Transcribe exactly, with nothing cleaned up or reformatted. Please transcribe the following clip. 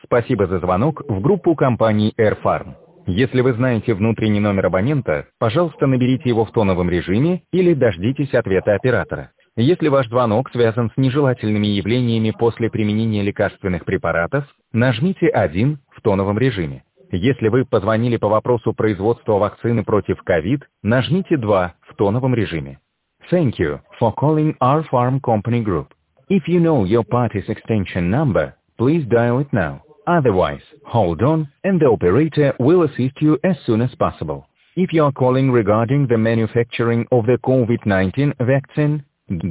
Спасибо за звонок в группу компании AirFarm. Если вы знаете внутренний номер абонента, пожалуйста, наберите его в тоновом режиме или дождитесь ответа оператора. Если ваш звонок связан с нежелательными явлениями после применения лекарственных препаратов, нажмите один в тоновом режиме. Если вы позвонили по вопросу производства вакцины против ковид, нажмите два в тоновом режиме. Thank you for calling our farm company group. If you know your party's extension number, please dial it now. Otherwise, hold on, and the operator will assist you as soon as possible. If you are calling regarding the manufacturing of the COVID nineteen vaccine,